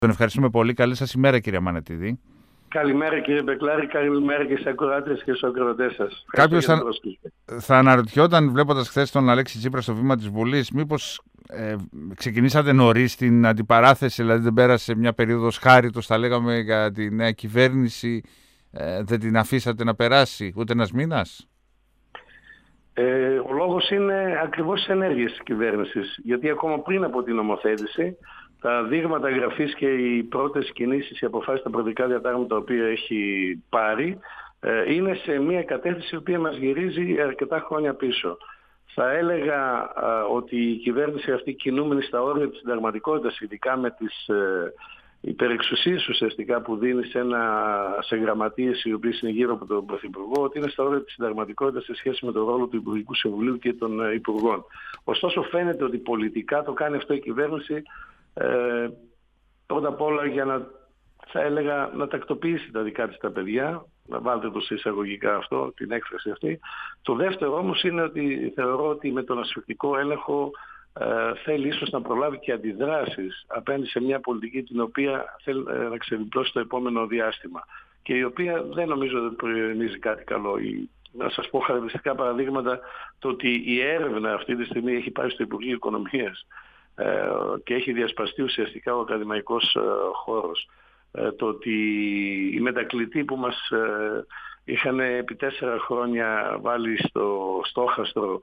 Τον ευχαριστούμε πολύ. Καλή σας ημέρα, κύριε Μανατίδη. Καλημέρα, κύριε Μπεκλάρη, καλημέρα και στους ακροάτες και στους ακροατές σας. Κάποιος θα αναρωτιόταν, βλέποντας χθες τον Αλέξη Τσίπρα στο βήμα της Βουλής, μήπως ξεκινήσατε νωρίς την αντιπαράθεση, δηλαδή δεν πέρασε μια περίοδος χάριτος, θα λέγαμε, για τη νέα κυβέρνηση, δεν την αφήσατε να περάσει ούτε ένας μήνας? Ο λόγος είναι ακριβώς στις ενέργειες της κυβέρνησης, γιατί ακόμα πριν από την νομοθέτηση, τα δείγματα γραφής και οι πρώτες κινήσεις, οι αποφάσεις, τα προεδρικά διατάγματα τα οποία έχει πάρει, είναι σε μια κατεύθυνση η οποία μας γυρίζει αρκετά χρόνια πίσω. Θα έλεγα ότι η κυβέρνηση αυτή, κινούμενη στα όρια της συνταγματικότητας, ειδικά με τις υπερεξουσίες ουσιαστικά που δίνει σε γραμματείες οι οποίες είναι γύρω από τον Πρωθυπουργό, ότι είναι στα όρια της συνταγματικότητας σε σχέση με τον ρόλο του Υπουργικού Συμβουλίου και των Υπουργών. Ωστόσο φαίνεται ότι πολιτικά το κάνει αυτό η κυβέρνηση πρώτα απ' όλα για να τακτοποιήσει τα δικά της τα παιδιά, να βάλετε το σε εισαγωγικά αυτό, την έκφραση αυτή. Το δεύτερο όμως είναι ότι θεωρώ ότι με τον ασφυκτικό έλεγχο θέλει ίσως να προλάβει και αντιδράσεις απέναντι σε μια πολιτική την οποία θέλει να ξεδιπλώσει το επόμενο διάστημα και η οποία δεν νομίζω ότι προϊονίζει κάτι καλό. Να σας πω χαρακτηριστικά παραδείγματα, το ότι η έρευνα αυτή τη στιγμή έχει πάει στο Υπουργείο Οικονομίας και έχει διασπαστεί ουσιαστικά ο ακαδημαϊκός χώρος. Το ότι οι μετακλητοί που μας είχαν επί 4 χρόνια βάλει στο στόχαστρο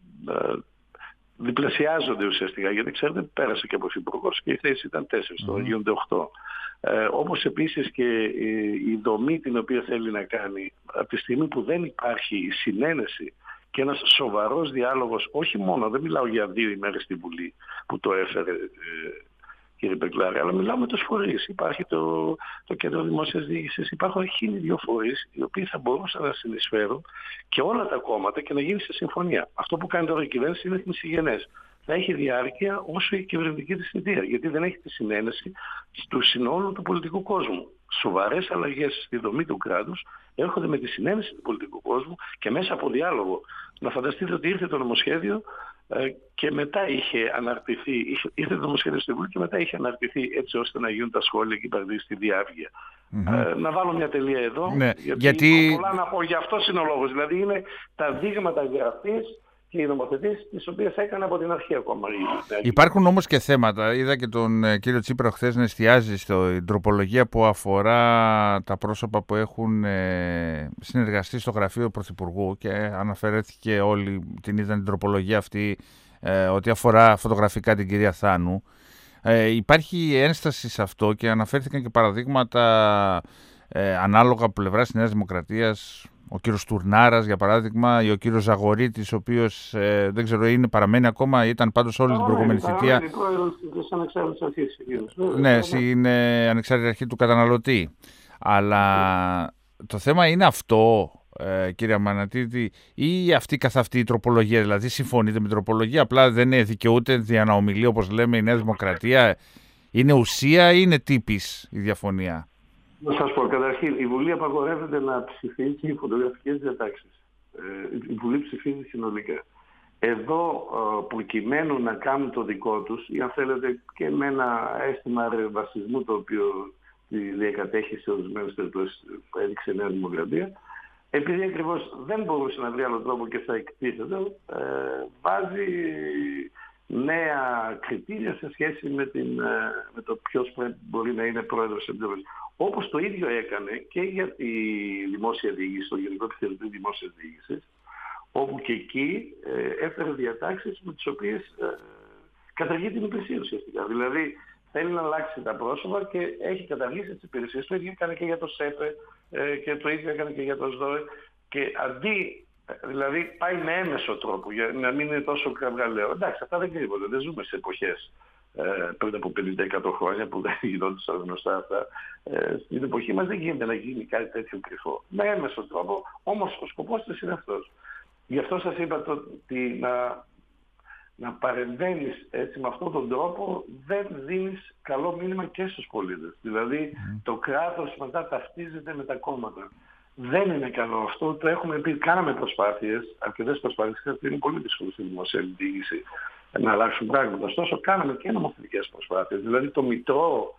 διπλασιάζονται ουσιαστικά, γιατί ξέρετε πέρασε και από υπουργός και η θέση ήταν 4, τώρα γίνονται 8. Όπως επίσης και η δομή την οποία θέλει να κάνει, από τη στιγμή που δεν υπάρχει η συνένεση και ένας σοβαρός διάλογος, όχι μόνο, δεν μιλάω για 2 ημέρες στη Βουλή που το έφερε κύριε Μπεκλάρη, αλλά μιλάω με τους φορείς. Υπάρχει το Κέντρο Δημόσιας Διοίκησης, υπάρχουν 1.002 φορείς οι οποίοι θα μπορούσαν να συνεισφέρουν και όλα τα κόμματα και να γίνει σε συμφωνία. Αυτό που κάνει τώρα η κυβέρνηση είναι νησιγενές. Θα έχει διάρκεια όσο η κυβερνητική της θητεία, γιατί δεν έχει τη συνένεση του συνόλου του πολιτικού κόσμου. Σοβαρές αλλαγές στη δομή του κράτους έρχονται με τη συνένεση του πολιτικού κόσμου και μέσα από διάλογο. Να φανταστείτε ότι ήρθε το νομοσχέδιο και μετά είχε αναρτηθεί, ήρθε το νομοσχέδιο στη Βουλή και μετά είχε αναρτηθεί έτσι ώστε να γίνουν τα σχόλια και οι παρατηρήσεις στη διάβγεια. Να βάλω μια τελεία εδώ, γιατί πολλά να πω, γι' αυτό είναι ο λόγος. Δηλαδή είναι τα δείγματα γραφής και οι νομοθετήσεις τις οποίες έκανε από την αρχή ακόμα. Υπάρχουν όμως και θέματα. Είδα και τον κύριο Τσίπρα χθες να εστιάζει στην τροπολογία που αφορά τα πρόσωπα που έχουν συνεργαστεί στο γραφείο Πρωθυπουργού και αναφέρθηκε όλοι την είδαν την τροπολογία αυτή ότι αφορά φωτογραφικά την κυρία Θάνου. Υπάρχει ένσταση σε αυτό και αναφέρθηκαν και παραδείγματα ανάλογα από πλευράς της Νέας Δημοκρατίας. Ο κύριος Τουρνάρας, για παράδειγμα, ή ο κύριος Ζαγορίτης, ο οποίος δεν ξέρω, παραμένει ακόμα, ήταν πάντως όλη την προηγούμενη θητεία. Ναι, στην ανεξάρτητη αρχή του καταναλωτή. Αλλά το θέμα είναι αυτό, κύριε Μανατίδη, ή αυτή καθ' αυτή η τροπολογία, δηλαδή συμφωνείτε με την τροπολογία, απλά δεν δικαιούται για να ομιλεί, όπως λέμε, η Νέα Δημοκρατία. Είναι ουσία ή είναι τύπης η διαφωνία? Να σας πω, καταρχήν, η Βουλή απαγορεύεται να ψηφίσει φωτογραφικές διατάξεις. Η Βουλή ψηφίζει συνολικά. Εδώ, προκειμένου να κάνουν το δικό τους, ή αν θέλετε και με ένα αίσθημα ρευασισμού το οποίο τη διακατέχει σε ορισμένες περιπτώσεις που έδειξε η Νέα Δημοκρατία, επειδή ακριβώς δεν μπορούσε να βρει άλλο τρόπο και θα εκτίθεται, βάζει νέα κριτήρια σε σχέση με το ποιος μπορεί να είναι πρόεδρος της Επιτροπής. Όπως το ίδιο έκανε και για τη δημόσια διοίκηση, το Γενικό Επιθεωρητή Δημόσιας Διοίκησης, όπου και εκεί έφερε διατάξεις με τις οποίες καταργεί την υπηρεσία ουσιαστικά. Δηλαδή θέλει να αλλάξει τα πρόσωπα και έχει καταργήσει τις υπηρεσίες. Το ίδιο έκανε και για το ΣΕΠΕ και το ίδιο έκανε και για το ΣΔΟΕ. Και αντί, δηλαδή πάει με έμεσο τρόπο για να μην είναι τόσο κραυγαλαίο. Εντάξει, αυτά δεν κρύβονται, δεν ζούμε σε εποχές πριν από 50-100 χρόνια που δεν γινόντουσαν γνωστά αυτά. Στην εποχή μας δεν γίνεται να γίνει κάτι τέτοιο κρυφό. Με έμεσο τρόπο, όμως ο σκοπός της είναι αυτός. Γι' αυτό σας είπα ότι να παρεμβαίνεις έτσι με αυτόν τον τρόπο δεν δίνεις καλό μήνυμα και στους πολίτες. Δηλαδή το κράτος μετά ταυτίζεται με τα κόμματα. Δεν είναι καλό αυτό, το έχουμε πει, κάναμε προσπάθειες, αρκετές προσπάθειες, γιατί είναι πολύ δύσκολο στη δημόσια διοίκηση να αλλάξουν πράγματα. Ωστόσο κάναμε και νομοθετικές προσπάθειες. Δηλαδή το Μητρό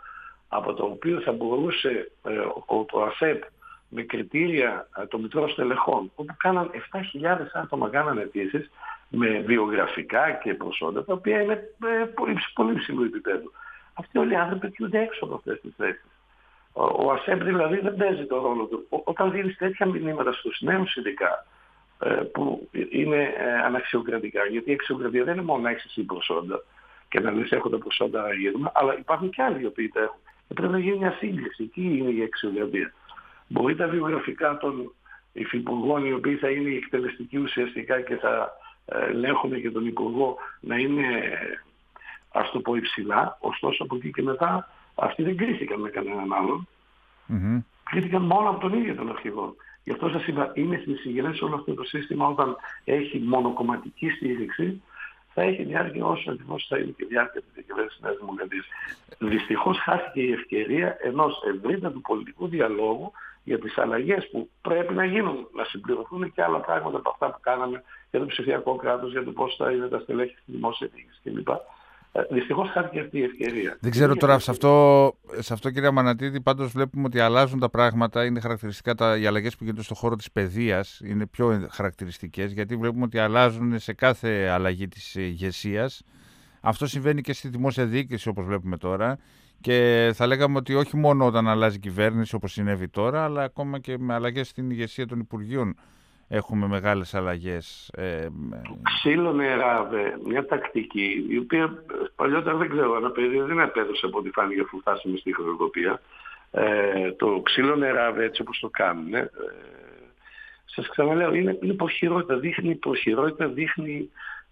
από το οποίο θα μπορούσε το ΑΣΕΠ με κριτήρια των μητρών στελεχών, όπου κάναν 7.000 άτομα κάναν αιτήσεις με βιογραφικά και προσόντα, τα οποία είναι πολύ ψηλού επίπεδου. Αυτοί όλοι οι άνθρωποι κοιούνται έξω από αυτές τις θέσεις. Ο ΑΣΕΠ δηλαδή δεν παίζει το ρόλο του. Όταν δίνεις τέτοια μηνύματα στους νέους ειδικά, που είναι αναξιοκρατικά, γιατί η αξιοκρατία δεν είναι μόνο να έχεις εσύ προσόντα και να λες έχω τα προσόντα γύρμα, αλλά υπάρχουν και άλλοι οι οποίοι τα έχουν. Πρέπει να γίνει μια σύγκριση. Τι είναι η αξιοκρατία? Μπορεί τα βιογραφικά των υφυπουργών, οι οποίοι θα είναι οι εκτελεστικοί ουσιαστικά και θα ελέγχουν και τον υπουργό, να είναι, ας το πω, υψηλά, ωστόσο από εκεί και μετά αυτοί δεν κρίθηκαν με κανέναν άλλον. Mm-hmm. Κρίθηκαν μόνο από τον ίδιο τον αρχηγό. Γι' αυτό σας είπα, είναι συγγενές όλο αυτό το σύστημα, όταν έχει μονοκομματική στήριξη, θα έχει διάρκεια όσο ακριβώς θα είναι και διάρκεια της διακυβέρνησης της Νέας Δημοκρατίας. Δυστυχώς χάθηκε η ευκαιρία ενός ευρύτατου πολιτικού διαλόγου για τις αλλαγές που πρέπει να γίνουν, να συμπληρωθούν και άλλα πράγματα από αυτά που κάναμε για το ψηφιακό κράτος, για το πώς θα είναι τα στελέχη στη δημόσια διοίκηση κλπ. Δυστυχώς χάθηκε αυτή η ευκαιρία. Δεν ξέρω τώρα, σε αυτό κύριε Αμανατίδη, πάντως βλέπουμε ότι αλλάζουν τα πράγματα. Είναι χαρακτηριστικά οι αλλαγές που γίνονται στον χώρο της παιδείας, είναι πιο χαρακτηριστικές, γιατί βλέπουμε ότι αλλάζουν σε κάθε αλλαγή της ηγεσίας. Αυτό συμβαίνει και στη δημόσια διοίκηση, όπως βλέπουμε τώρα. Και θα λέγαμε ότι όχι μόνο όταν αλλάζει η κυβέρνηση, όπως συνέβη τώρα, αλλά ακόμα και με αλλαγές στην ηγεσία των Υπουργείων έχουμε μεγάλες αλλαγές. Ξύλο νεράβε, μια τακτική, η οποία παλιότερα δεν ξέρω, ένα παιδί δεν επέδωσε από ό,τι φάνηκε αφού φτάσαμε στη χρονοτοπία. Το ξύλο νεράβε, έτσι όπως το κάνουν, σας ξαναλέω, είναι προχειρότητα, δείχνει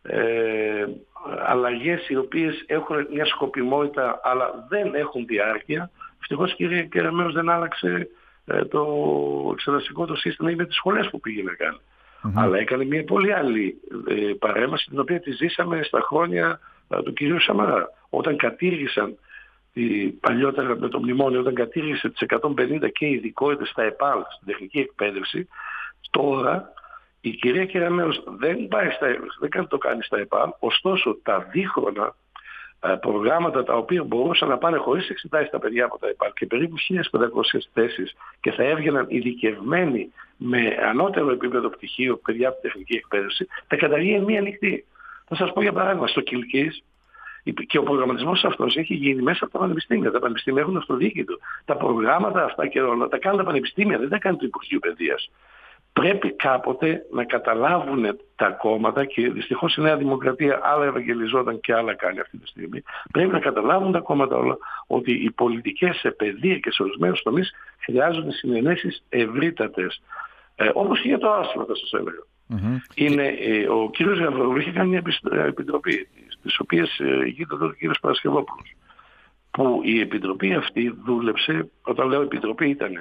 αλλαγές οι οποίες έχουν μια σκοπιμότητα αλλά δεν έχουν διάρκεια. Ευτυχώς κύριε Κεραμέως δεν άλλαξε το εξεταστικό το σύστημα ή με τις σχολές που πήγε να κάνει. Mm-hmm. Αλλά έκανε μια πολύ άλλη παρέμβαση, την οποία τη ζήσαμε στα χρόνια του κυρίου Σαμαρά. Όταν κατήργησαν παλιότερα με το μνημόνιο, όταν κατήργησε τις 150 και ειδικότητες στα ΕΠΑΛ, στην τεχνική εκπαίδευση, τώρα η κυρία Κεραμέως δεν το κάνει στα ΕΠΑΛ, ωστόσο τα δίχρονα προγράμματα τα οποία μπορούσαν να πάνε χωρίς εξετάσεις τα παιδιά από τα ΕΠΑΛ και περίπου 1.500 θέσεις και θα έβγαιναν ειδικευμένοι με ανώτερο επίπεδο πτυχίο παιδιά από τεχνική εκπαίδευση, τα καταργεί μία νυχτή. Θα σας πω για παράδειγμα, στο Κιλκής, και ο προγραμματισμός αυτός έχει γίνει μέσα από τα πανεπιστήμια. Τα πανεπιστήμια έχουν αυτοδιοίκητο. Τα προγράμματα αυτά και όλα τα κάνουν τα πανεπιστήμια, δεν τα κάνει το Υπουργείο Παιδείας. Πρέπει κάποτε να καταλάβουν τα κόμματα, και δυστυχώς η Νέα Δημοκρατία άλλα ευαγγελιζόταν και άλλα κάνει αυτή τη στιγμή. Πρέπει να καταλάβουν τα κόμματα όλα ότι οι πολιτικές σε παιδεία και σε ορισμένους τομείς χρειάζονται συνενέσεις ευρύτατες. Όπως και για το άσυλο, θα σας έλεγα. Mm-hmm. Ο κύριος Γαβρόγλου είχε κάνει μια επιτροπή, στις οποίες ηγείται τότε ο κύριος Παρασκευόπουλος. Που η επιτροπή αυτή δούλεψε, όταν λέω επιτροπή, ήταν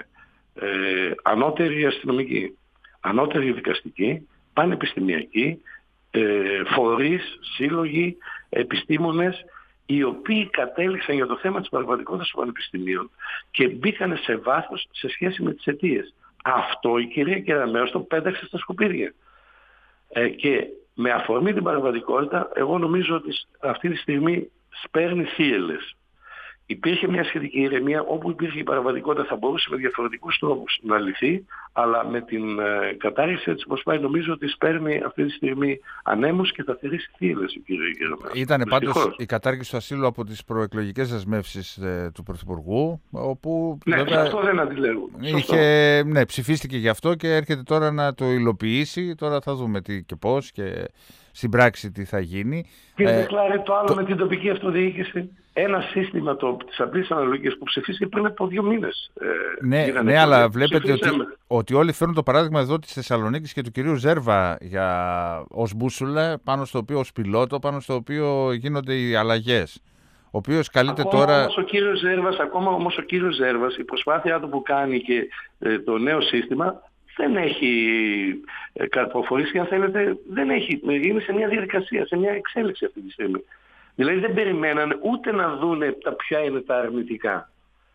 ανώτερη αστυνομική, ανώτερη δικαστική, πανεπιστημιακή, φορείς, σύλλογοι, επιστήμονες, οι οποίοι κατέληξαν για το θέμα της παραβατικότητας των πανεπιστημίων και μπήκαν σε βάθος σε σχέση με τις αιτίες. Αυτό η κυρία Κεραμέως το πέταξε στα σκουπίδια. Και με αφορμή την παραβατικότητα, εγώ νομίζω ότι αυτή τη στιγμή σπέρνει θύελες. Υπήρχε μια σχετική ηρεμία, όπου υπήρχε η παραβατικότητα θα μπορούσε με διαφορετικούς τρόπους να λυθεί, αλλά με την κατάργηση έτσι όπως πάει, νομίζω ότι σπέρνει αυτή τη στιγμή ανέμους και θα θερήσει θύελες, κύριε Κεραμέως. Ήταν πάντως η κατάργηση του ασύλου από τις προεκλογικές δεσμεύσεις του Πρωθυπουργού, όπου ναι, βέβαια αυτό δεν αντιλέγω. Ναι, ψηφίστηκε γι' αυτό και έρχεται τώρα να το υλοποιήσει. Τώρα θα δούμε τι και πώς και στην πράξη τι θα γίνει. Και δεκλάρει το άλλο με την τοπική αυτοδιοίκηση. Ένα σύστημα της απλής αναλογίας που ψηφίστηκε πριν από 2 μήνες. Ναι, αλλά βλέπετε ότι όλοι φέρνουν το παράδειγμα εδώ της Θεσσαλονίκης και του κυρίου Ζέρβα ως μπούσουλα, ως πιλότο, πάνω στο οποίο γίνονται οι αλλαγές. Ο οποίος καλείται τώρα... Ακόμα όμως ο κύριος Ζέρβας, η προσπάθειά του που κάνει και το νέο σύστημα, δεν έχει καρποφορήσει και αν θέλετε είναι σε μια διαδικασία, σε μια εξέλιξη αυτή τη στιγμή. Δηλαδή δεν περιμέναν ούτε να δούνε ποια είναι τα αρνητικά.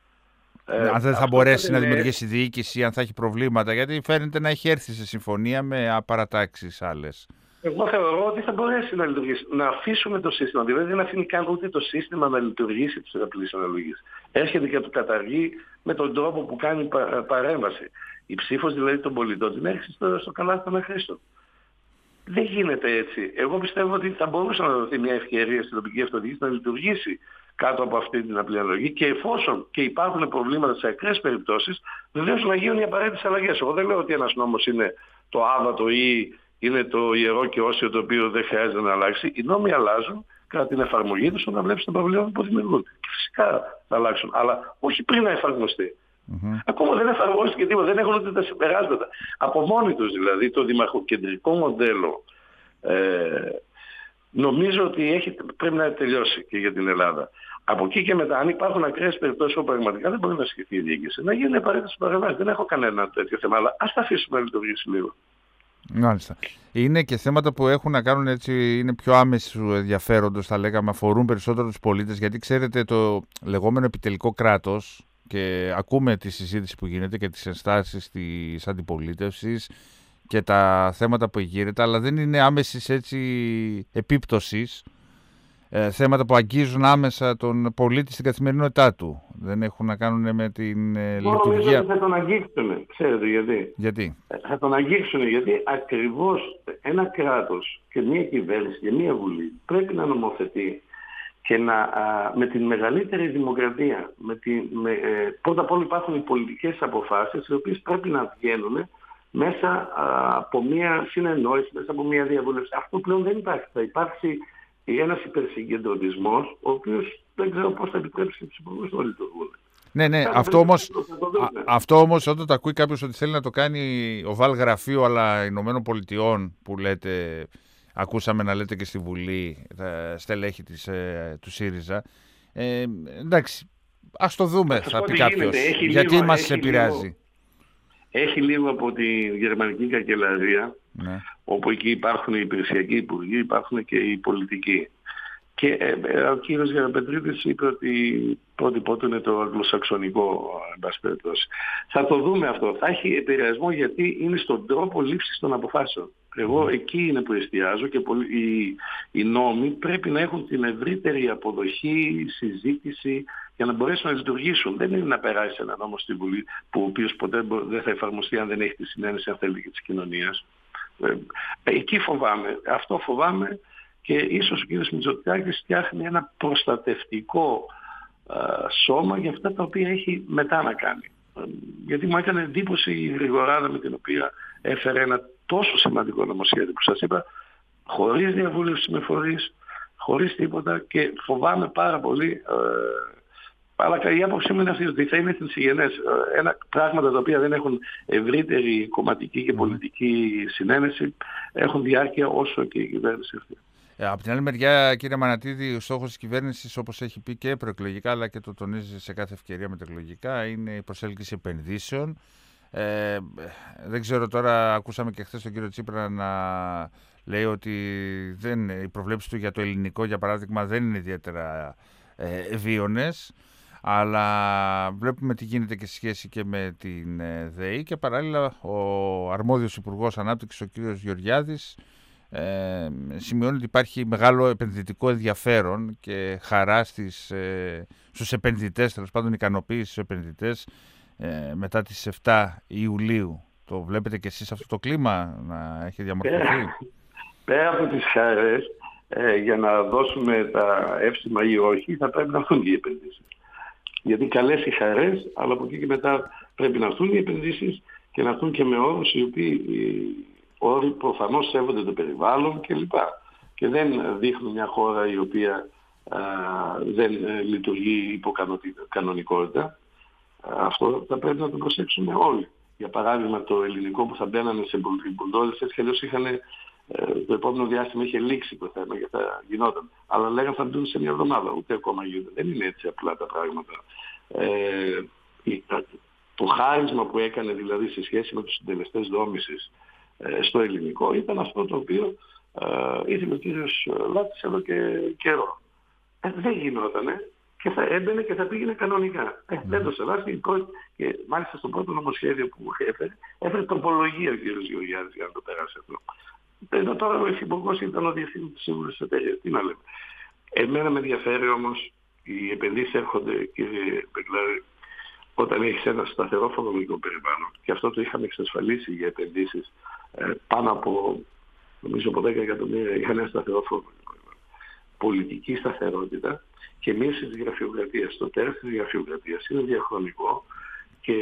Αν δεν θα μπορέσει να δημιουργήσει διοίκηση, αν θα έχει προβλήματα, γιατί φαίνεται να έχει έρθει σε συμφωνία με παρατάξεις άλλες. Εγώ θεωρώ ότι θα μπορέσει να λειτουργήσει. Να αφήσουμε το σύστημα, δηλαδή δεν αφήνει καν ούτε το σύστημα να λειτουργήσει της διπλής αναλογής. Έρχεται και το καταργεί με τον τρόπο που κάνει παρέμβαση. Η ψήφος δηλαδή των πολιτών την έρχεται στο καλάθι των αχρήστων. Δεν γίνεται έτσι. Εγώ πιστεύω ότι θα μπορούσε να δοθεί μια ευκαιρία στην τοπική αυτοδιοίκηση να λειτουργήσει κάτω από αυτή την απλή αναλογή και εφόσον και υπάρχουν προβλήματα σε ακραίες περιπτώσεις, βεβαίως να γίνουν οι απαραίτητες αλλαγές. Εγώ δεν λέω ότι ένας νόμος είναι το άβατο ή είναι το ιερό και όσιο το οποίο δεν χρειάζεται να αλλάξει. Οι νόμοι αλλάζουν κατά την εφαρμογή τους όταν βλέπεις τα προβλήματα που δημιουργούνται. Και φυσικά θα αλλάξουν, αλλά όχι πριν να εφαρμοστεί. Ακόμα δεν εφαρμόστηκε τίποτα, δεν έχουν ούτε τα συμπεράσματα. Από μόνοι τους δηλαδή το δημαρχοκεντρικό μοντέλο νομίζω ότι πρέπει να τελειώσει και για την Ελλάδα. Από εκεί και μετά, αν υπάρχουν ακραίες περιπτώσεις όπου πραγματικά δεν μπορεί να ασκηθεί η διοίκηση, να γίνουν απαραίτητες παρεμβάσεις. Δεν έχω κανένα τέτοιο θέμα, αλλά ας τα αφήσουμε να λειτουργήσει λίγο. Μάλιστα. Είναι και θέματα που έχουν να κάνουν έτσι, είναι πιο άμεσου ενδιαφέροντος, θα λέγαμε, αφορούν περισσότερο τους πολίτες, γιατί ξέρετε το λεγόμενο επιτελικό κράτος, και ακούμε τη συζήτηση που γίνεται και τις ενστάσεις της αντιπολίτευσης και τα θέματα που εγείρεται, αλλά δεν είναι άμεσης έτσι επίπτωσης, θέματα που αγγίζουν άμεσα τον πολίτη στην καθημερινότητά του. Δεν έχουν να κάνουν με την λειτουργία. Νομίζω ότι θα τον αγγίξουν. Ξέρετε γιατί. Γιατί? Θα τον αγγίξουν γιατί ακριβώς ένα κράτος και μια κυβέρνηση και μια βουλή πρέπει να νομοθετεί και με την μεγαλύτερη δημοκρατία. Πρώτα απ' όλα υπάρχουν οι πολιτικές αποφάσεις οι οποίες πρέπει να βγαίνουν μέσα από μια συνεννόηση, μέσα από μια διαβούλευση. Αυτό πλέον δεν υπάρχει. Θα υπάρξει ένας υπερσυγκεντρωτισμός, ο οποίος δεν ξέρω πώς θα επιτρέψει τους υπουργούς να λειτουργούν. Ναι, αυτό όμως όταν το ακούει κάποιος ότι θέλει να το κάνει οβάλ γραφείο αλλά Ηνωμένων Πολιτειών που λέτε, ακούσαμε να λέτε και στη Βουλή, στελέχη του ΣΥΡΙΖΑ, εντάξει, ας το δούμε, θα πει κάποιος, γιατί μας επηρεάζει. Έχει λίγο από τη γερμανική καγκελαρία, ναι, όπου εκεί υπάρχουν οι υπηρεσιακοί υπουργοί, υπάρχουν και οι πολιτικοί. Και ο κύριος Γεραπετρίδης είπε ότι πρότυπό του είναι το αγγλοσαξονικό, εν πάση περιπτώσει. Θα το δούμε αυτό. Θα έχει επηρεασμό γιατί είναι στον τρόπο λήψης των αποφάσεων. Εγώ εκεί είναι που εστιάζω και οι νόμοι πρέπει να έχουν την ευρύτερη αποδοχή, συζήτηση για να μπορέσουν να λειτουργήσουν. Δεν είναι να περάσει ένα νόμο στη Βουλή που ο οποίος ποτέ δεν θα εφαρμοστεί αν δεν έχει τη συνένεση, αν θέλει, και της κοινωνίας. Εκεί φοβάμαι. Αυτό φοβάμαι. Και ίσως ο κ. Μητσοτάκης φτιάχνει ένα προστατευτικό σώμα για αυτά τα οποία έχει μετά να κάνει. Γιατί μου έκανε εντύπωση η γρηγοράδα με την οποία έφερε ένα τόσο σημαντικό νομοσχέδιο που σας είπα, χωρίς διαβούλευση με φορείς, χωρίς τίποτα, και φοβάμαι πάρα πολύ. Αλλά η άποψή μου είναι αυτή, ότι θα είναι θνησιγενές. Πράγματα τα οποία δεν έχουν ευρύτερη κομματική και πολιτική συνένεση έχουν διάρκεια όσο και η κυβέρνηση αυτή. Από την άλλη μεριά, κύριε Μανατίδη, ο στόχος της κυβέρνησης, όπως έχει πει και προεκλογικά, αλλά και το τονίζει σε κάθε ευκαιρία μετεκλογικά, είναι η προσέλκυση επενδύσεων. Δεν ξέρω τώρα, ακούσαμε και χθες τον κύριο Τσίπρα να λέει ότι οι προβλέψεις του για το ελληνικό, για παράδειγμα, δεν είναι ιδιαίτερα ευίωνες, αλλά βλέπουμε τι γίνεται και σε σχέση και με την ΔΕΗ, και παράλληλα ο αρμόδιος Υπουργός Ανάπτυξης, ο κύριος Γεωργιάδης, σημειώνει ότι υπάρχει μεγάλο επενδυτικό ενδιαφέρον και χαρά στους επενδυτές, τέλος πάντων ικανοποίηση στους επενδυτές μετά τις 7 Ιουλίου. Το βλέπετε και εσείς αυτό το κλίμα να έχει διαμορφωθεί? Πέρα από τις χαρές, για να δώσουμε τα εύσημα ή όχι, θα πρέπει να έρθουν οι επενδύσεις. Γιατί καλές οι χαρές, αλλά από εκεί και μετά πρέπει να έρθουν οι επενδύσεις και να έρθουν και με όρους οι οποίοι όροι προφανώς σέβονται το περιβάλλον κλπ. Και δεν δείχνουν μια χώρα η οποία δεν λειτουργεί υπό κανονικότητα. Αυτό θα πρέπει να το προσέξουμε όλοι. Για παράδειγμα, το ελληνικό που θα μπαίνανε σε μπουλντόζες, έτσι κι αλλιώς το επόμενο διάστημα είχε λήξει το θέμα και θα γινόταν. Αλλά λέγανε θα μπουν σε μια εβδομάδα, ούτε ακόμα γίνονται. Δεν είναι έτσι απλά τα πράγματα. Το χάρισμα που έκανε δηλαδή σε σχέση με τους συντελεστές δόμησης στο ελληνικό ήταν αυτό το οποίο ήθελε ο κύριος Λάτης εδώ και καιρό. Δεν γινότανε και θα έμπαινε και θα πήγαινε κανονικά. Δεν το σεβάστηκε και μάλιστα στο πρώτο νομοσχέδιο που έφερε τροπολογία ο κύριος Γεωργιάδης για να το περάσει αυτό. Εδώ τώρα ο Υφυπουργός ήταν ο διευθυντής σύμβουλος της εταιρείας. Τι να λέμε. Εμένα με ενδιαφέρει όμως, οι επενδύσεις έρχονται, κύριε Μπεγκλάρη, όταν έχεις ένα σταθερό φορολογικό περιβάλλον. Και αυτό το είχαμε εξασφαλίσει για επενδύσεις πάνω από, νομίζω, από 10 εκατομμύρια είχαν ένα σταθερό φορολογικό περιβάλλον. Πολιτική σταθερότητα και μείωση της γραφειοκρατίας. Το τέλος της γραφειοκρατίας είναι διαχρονικό και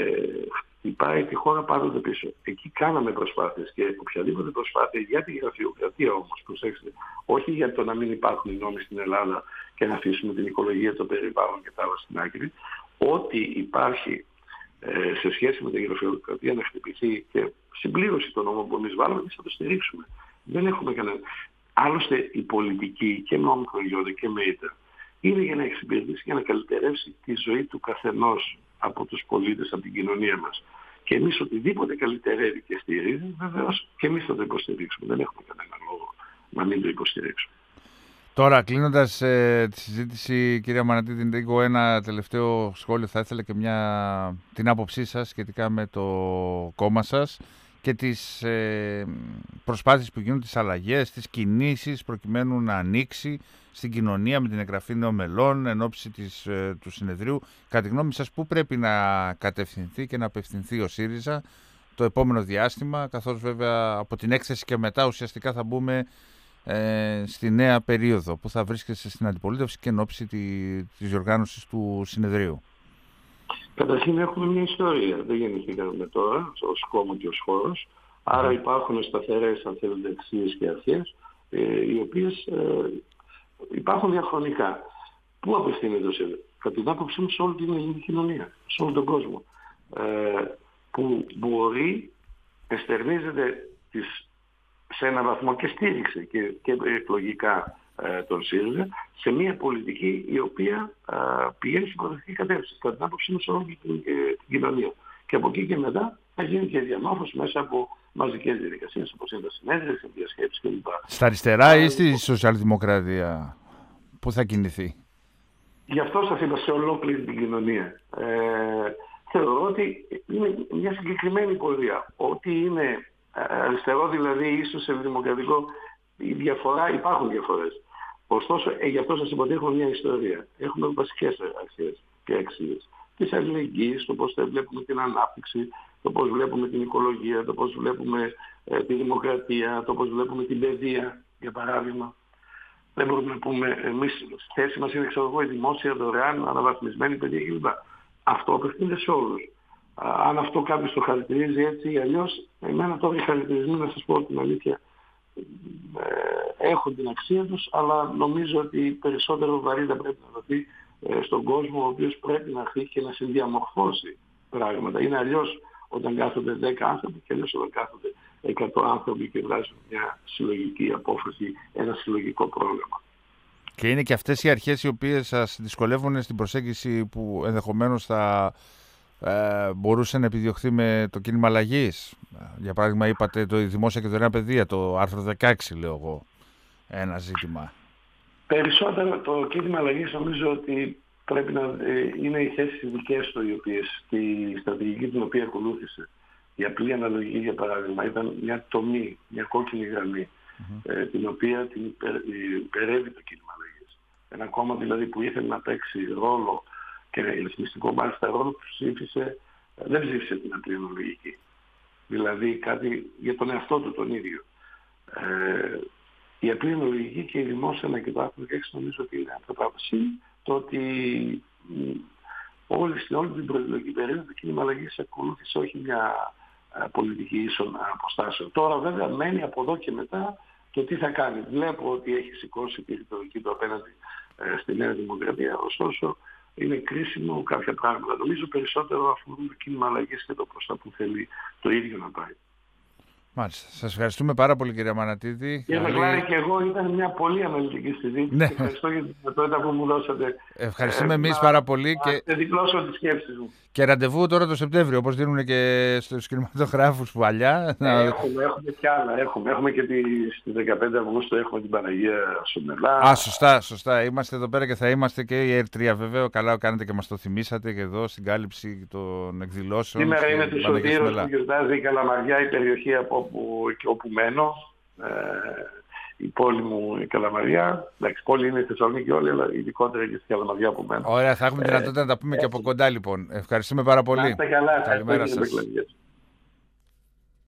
πάει τη χώρα πάντοτε πίσω. Εκεί κάναμε προσπάθειες και οποιαδήποτε προσπάθεια για τη γραφειοκρατία όμως, προσέξτε, όχι για το να μην υπάρχουν οι νόμοι στην Ελλάδα και να αφήσουμε την οικολογία, το περιβάλλον και τα άλλα στην άκρη, ό,τι υπάρχει σε σχέση με την γραφειοκρατία να χτυπηθεί και συμπλήρωση των νόμων που εμείς βάλουμε, εμείς θα το στηρίξουμε. Δεν έχουμε κανένα. Άλλωστε η πολιτική και με ομικρογιώδη και με ήττα είναι για να εξυπηρετήσει και να καλυτερεύσει τη ζωή του καθενός από τους πολίτες, από την κοινωνία μας. Και εμείς οτιδήποτε καλυτερεύει και στηρίζει, βεβαίως και εμείς θα το υποστηρίξουμε. Δεν έχουμε κανένα λόγο να μην το υποστηρίξουμε. Τώρα, κλείνοντας τη συζήτηση, κυρία Μανατίδη, λίγο ένα τελευταίο σχόλιο. Θα ήθελα και την άποψή σας σχετικά με το κόμμα σας και τις προσπάθειες που γίνουν, τις αλλαγές, τις κινήσεις προκειμένου να ανοίξει στην κοινωνία με την εγγραφή νέων μελών εν ώψη του συνεδρίου. Κατά τη γνώμη σας, πού πρέπει να κατευθυνθεί και να απευθυνθεί ο ΣΥΡΙΖΑ το επόμενο διάστημα, καθώς βέβαια από την έκθεση και μετά ουσιαστικά θα μπούμε στη νέα περίοδο που θα βρίσκεστε στην αντιπολίτευση και εν ώψη της διοργάνωσης του συνεδρίου? Καταρχήν έχουμε μια ιστορία. Δεν γεννηθήκαμε τώρα ως κόμμα και ως χώρος. Άρα υπάρχουν σταθερές, αν θέλετε, αξίες και αρχές, οι οποίες υπάρχουν διαχρονικά. Πού απευθύνεται το ΣΥΡΙΖΑ? Κατά την άποψή μου, σε όλη την ελληνική κοινωνία, σε όλο τον κόσμο, που μπορεί, εστερνίζεται σε έναν βαθμό και στήριξε και εκλογικά τον ΣΥΡΙΖΑ σε μια πολιτική η οποία πηγαίνει στην προοδευτική κατεύθυνση. Κατά την άποψή μου, σε όλη την κοινωνία. Και από εκεί και μετά θα γίνει και διαμόρφωση μέσα από μαζικές διαδικασίες, όπως είναι τα συνέδρια, οι διασκέψεις κλπ. Στα αριστερά ή στη σοσιαλδημοκρατία, πού θα κινηθεί? Γι' αυτό σας είπα, σε ολόκληρη την κοινωνία. Θεωρώ ότι είναι μια συγκεκριμένη πορεία. Ό,τι είναι αριστερό, δηλαδή ίσως σε δημοκρατικό, υπάρχουν διαφορές. Ωστόσο, γι' αυτό σας είπα ότι έχουμε μια ιστορία. Έχουμε βασικές αρχές και αξίες της αλληλεγγύης, το πώς βλέπουμε την ανάπτυξη, το πώς βλέπουμε την οικολογία, το πώς βλέπουμε τη δημοκρατία, το πώς βλέπουμε την παιδεία, για παράδειγμα. Δεν μπορούμε να πούμε εμείς, θέση μας είναι, η δημόσια, δωρεάν, αναβαθμισμένη παιδεία κλπ. Αυτό απευθύνεται σε όλους. Αν αυτό κάποιος το χαρακτηρίζει έτσι ή αλλιώς, εμένα τώρα οι χαρακτηρισμοί, να σας πω την αλήθεια, έχουν την αξία τους, αλλά νομίζω ότι περισσότερο βαρύτητα πρέπει να δοθεί στον κόσμο, ο οποίος πρέπει να αρχίσει και να συνδιαμορφώσει πράγματα. Είναι αλλιώς όταν κάθονται 10 άνθρωποι και αλλιώς όταν κάθονται 100 άνθρωποι και βγάζουν μια συλλογική απόφαση, ένα συλλογικό πρόγραμμα. Και είναι και αυτές οι αρχές οι οποίες σας δυσκολεύουν στην προσέγγιση που ενδεχομένως θα μπορούσε να επιδιωχθεί με το κίνημα αλλαγής. Για παράδειγμα, είπατε το δημόσια και δωρεάν παιδεία, το άρθρο 16, λέω εγώ, ένα ζήτημα. Περισσότερο το κίνημα αλλαγής νομίζω ότι πρέπει να είναι οι θέσεις δικές του, οι οποίες και η στρατηγική την οποία ακολούθησε. Η απλή αναλογική, για παράδειγμα, ήταν μια τομή, μια κόκκινη γραμμή, την οποία την υπερεύει το κίνημα αλλαγής. Ένα κόμμα δηλαδή που ήθελε να παίξει ρόλο και ρυθμιστικό μάλιστα ρόλο, δεν ψήφισε την απλή αναλογική. Δηλαδή κάτι για τον εαυτό του τον ίδιο. Η απλή αναλογική και η δημόσια και το άρθρο 16 νομίζω ότι είναι αυτά τα πράγματα. Το ότι στην όλη την προεκλογική περίοδο το κίνημα αλλαγής ακολούθησε όχι μια πολιτική ίσων αποστάσεων. Τώρα βέβαια μένει από εδώ και μετά το τι θα κάνει. Βλέπω ότι έχει σηκώσει τη ρητορική του απέναντι στη Νέα Δημοκρατία, ωστόσο είναι κρίσιμο κάποια πράγματα. Νομίζω περισσότερο αφορούν το κίνημα αλλαγής και το προς τα που θέλει το ίδιο να πάει. Μάλιστα. Σας ευχαριστούμε πάρα πολύ, κυρία Μανατίδη. Κύριε Μπεγκλάρη, και εγώ ήταν μια πολύ αναλυτική συζήτηση. Ναι. Ευχαριστώ για την δυνατότητα που μου δώσατε. Ευχαριστούμε εμείς πάρα πολύ. Να διπλώσω τις σκέψεις μου. Και ραντεβού τώρα το Σεπτέμβριο, όπως δίνουν και στους κινηματογράφους παλιά. Έχουμε και άλλα. Έχουμε και στις 15 Αυγούστου έχουμε την Παναγία Σουμελά. Σωστά. Είμαστε εδώ πέρα και θα είμαστε και η ΕΡΤΡΙΑ βέβαια. Καλά κάνετε και μας το θυμήσατε και εδώ στην κάλυψη των εκδηλώσεων. Σήμερα είναι του Σωτήρος που γιορτάζει η Καλαμαριά, η περιοχή από όπου μένω. η πόλη μου η Καλαμαριά. Εντάξει, πόλη είναι η Θεσσαλονίκη όλη, αλλά ειδικότερα και στη Καλαμαριά από μένα. Ωραία, θα έχουμε δυνατότητα να τα πούμε και από κοντά λοιπόν. Ευχαριστούμε πάρα πολύ. Να είστε καλά. Καλημέρα σας. Ευχαριστώ,